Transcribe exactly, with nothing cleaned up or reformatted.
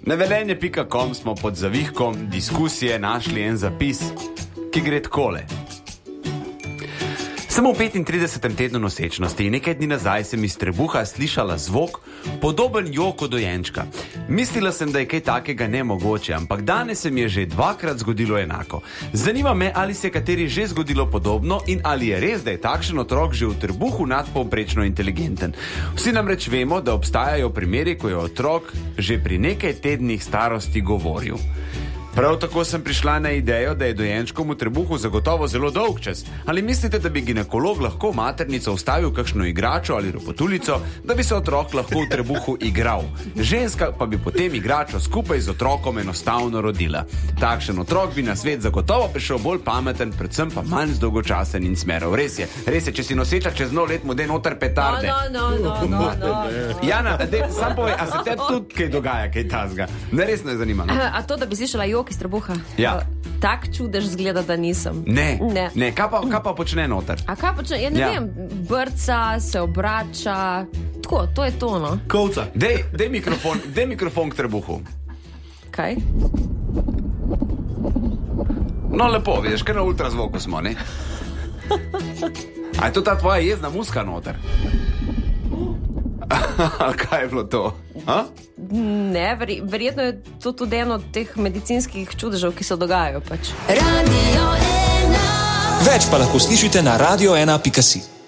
Na velenje pika com smo pod zavihkom diskusije našli en zapis, ki gre takole. Samo v petintridesetem tednu nosečnosti in nekaj dni nazaj sem iz trebuha slišala zvok, podoben joku dojenčka. Mislila sem, da je kaj takega nemogoče, ampak danes se mi je že dvakrat zgodilo enako. Zanima me, ali se je kateri že zgodilo podobno in ali je res, da je takšen otrok že v trebuhu nadpovprečno inteligenten. Vsi namreč vemo, da obstajajo primeri, ko je otrok že pri nekaj tednih starosti govoril. Prav tako sem prišla na idejo, da je dojenčkom v trebuhu zagotovo zelo dolg čas. Ali mislite, da bi ginekolog lahko v maternico vstavil kakšno igračo ali ropotulico, da bi se otrok lahko v trebuhu igral? Ženska pa bi potem igračo skupaj z otrokom enostavno rodila. Takšen otrok bi na svet zagotovo prišel bolj pameten, predvsem pa manj zdolgočasen in smerov. Res je, res je, če si noseča čez no let mu dej noter petarde. No, no, no, no, no, no. Jana, dej, sam povej, a se tebi tudi kaj dogaja, kaj tazga? Neresno je zanimano. A, a to, da bi slišala jok iz trebuha? Ja. Tak čudež zgleda, da nisem. Ne, ne. ne. Kaj, pa, kaj pa počne noter? A kaj počne? Ja, ne Ja. vem, brca, se obrača, tako, to je to, no. Kovca. Dej, dej mikrofon, dej mikrofon k trebuhu. Kaj? No, lepo, vidiš, kar na ultrazvoku smo, ne? A je to ta tvoja jezna muska noter? Ali kaj je bilo to? A? Ne, verj, verjetno je to tudi eno od teh medicinskih čudežev, ki se dogajajo pač. Radio ena. Več pa lahko slišite na radio ena pika si.